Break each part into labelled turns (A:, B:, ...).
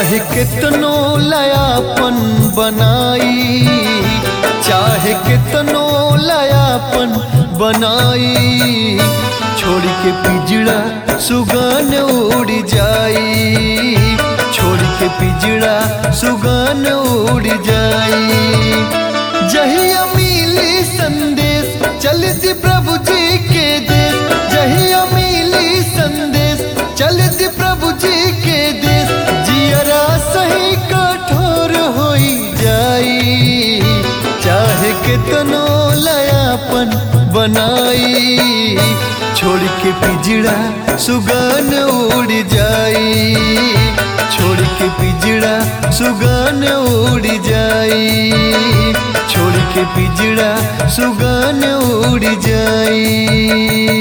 A: चाहे कितनो लयापन बनाई, चाहे कितनो लयापन बनाई, छोड़ के पिजड़ा सुगन उड़ जाई, छोड़ के पिजड़ा सुगन उड़ जाई। जहिया मिली संदेश चलती प्रभु जी के देश, जहिया मिली संदेश चलती प्रभु जी के देश, जियरा सही कठोर होई जाई, चाहे कितनो लयापन बनाई, छोड़ के पिजड़ा सुगन उड़ जाई, छोड़ के पिजड़ा सुगन उड़ जाई, छोड़ के पिजड़ा सुगन उड़ जाई।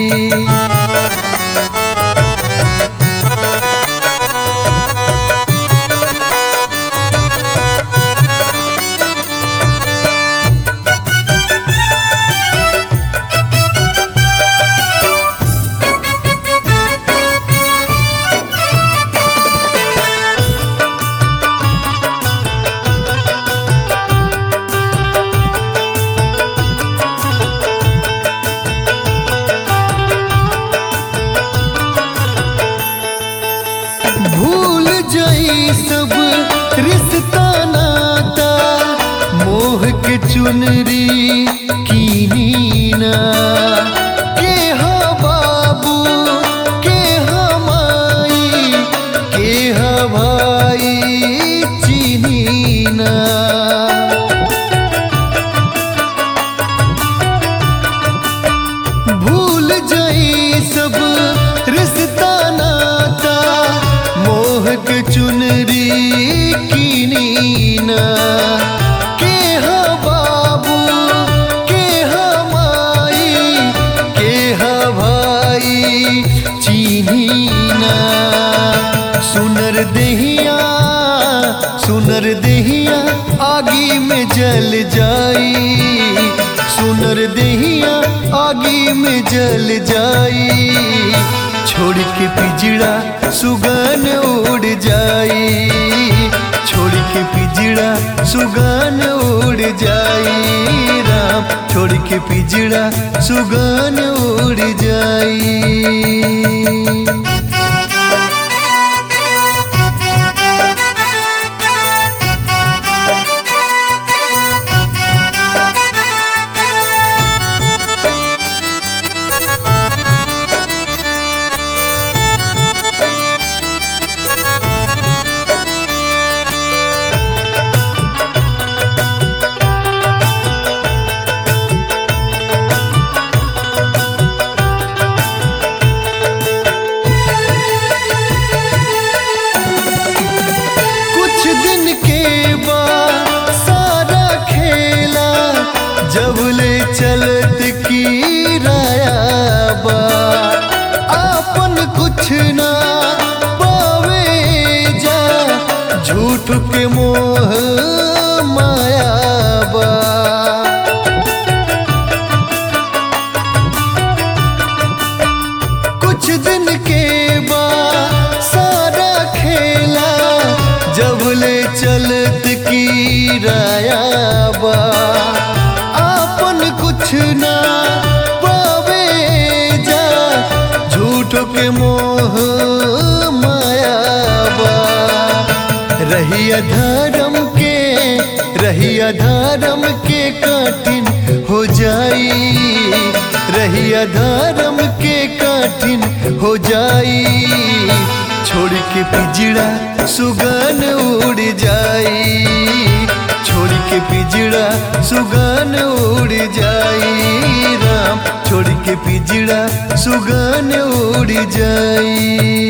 A: भूल जाई सब रिश्ता नाता, मोह के चुनरी कीनी ना, के हा बाबू के हा माई, के हा भाई चीनी ना। भूल जाई सब रिश्ता नाता, मोह के चुनरी कीनी ना, के हा बाबू के हा माई, के हा भाई चीनी ना। सुनर देहिया सुनर देहिया आगी में जल जाई, सुनर देहिया आगी में जल जाई, छोड़ के पिजड़ा सुगन उड़ जाई, छोड़ के पिजड़ा सुगन उड़ जाई, राम छोड़ के पिजड़ा सुगन उड़ जाई। जबले चलत की राया बा, आपन कुछ ना पावे जा, झूठ के मोह माया बा। कुछ दिन के बाद सारा खेला, जबले चलत की राया बा, कुछ ना पावे जा, झूठ के मोह माया बा। रहिया धर्म के कठिन हो जाई, रहिया धर्म के कठिन हो जाई, छोड़ के पिजड़ा सुगन उड़ जाई, छोड़ के पिजड़ा सुगन उड़ जाई, राम छोड़ के पिजड़ा सुगन उड़ जाई।